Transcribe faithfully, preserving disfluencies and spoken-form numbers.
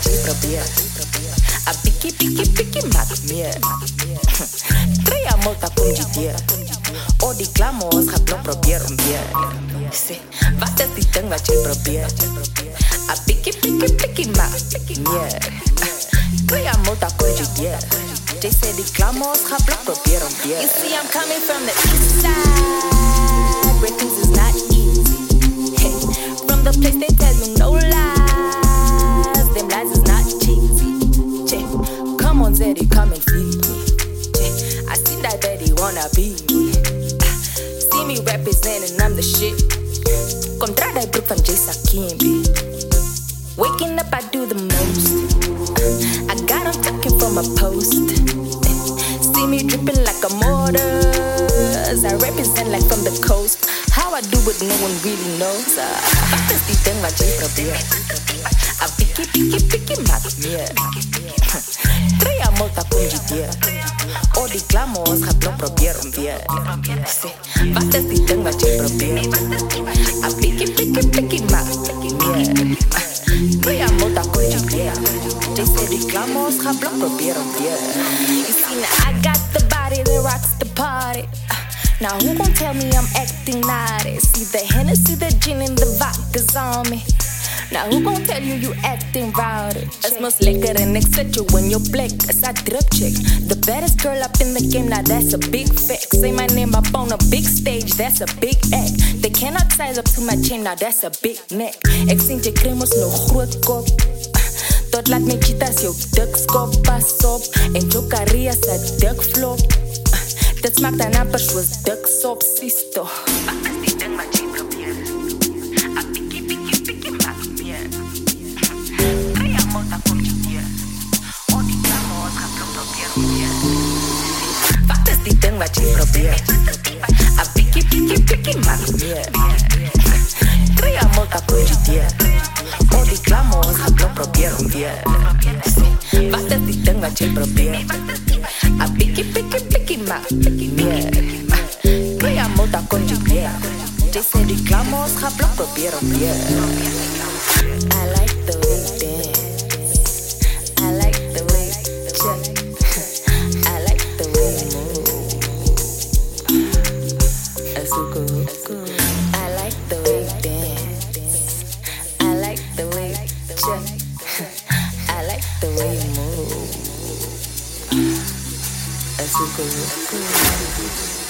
te probeer. A pikkie, pikkie, pikkie maak meer. Kry a multa kom die deur. O die klamos gaat blok probeer om weer. Sê, wat is die ding wat jy probeer? A pikkie, pikkie, pikkie maak meer. Kry a multa kom die deur. Jy sê die klamos gaat blok probeer om weer. You see I'm coming from the east side, where things is not easy. Hey, from the place they tell you no lies, them lies is not cheesy. Che, come on Zeddy, come and feed me. Che, I see that daddy wanna be me. Ah, see me representing, I'm the shit. Contra die broek van J Sakimbi. Waking up, I do the most. I got him tucking from a post. See me dripping like a mortar. I represent like from the coast. How I do it, no one really knows. Wat is die ding wat jy probeer? A pikkie, pikkie, pikkie maak meer. Kry a multa kom die deur. O die klamos gaat blok probeer om weer. Sê, wat is die ding wat jy probeer? A pikkie, pikkie, pikkie maak meer. Kry a multa kom die deur. Jy sê die klamos gaat blok probeer om weer. You see now I got the body that rocks the party. Now who gon' tell me I'm acting naughty? See the Hennessy, the gin and the vodka's on me. Now who gon' tell you you acting rowdy? Het smells lekker en ik zet je in je blik. As I drip chick, the baddest girl up in the game. Now that's a big fact. Say my name up on a big stage, that's a big act. They cannot size up to my chain, now that's a big neck. Ik sien je kremels no groot kop. Tot laat my cheetahs jou dik skop. Pas op, en jou carrière sa dik flop. Dit smaakt dan amper soos dik sop, sisto. Wat is die ding wat jy probeer? A pikkie, pikkie, pikkie maak meer. Kry a multa kom jy deur. O die klamos gaat blok probeer om weer. Wat is die ding wat jy probeer? A pikkie, pikkie, pikkie maak meer. Kry a multa kom jy deur. O die klamos gaat blok probeer om weer. Wat is die ding wat jy probeer? A pikkie, pikkie, pikkie maak meer. Kry a multa kom jy deur. Jy sê die klamos gaat blok probeer om weer. I like the way you dance. I like the way you check. I like the way you move. It's so good. I like the way you dance. I like the way you check. I like the way you move. It's so good.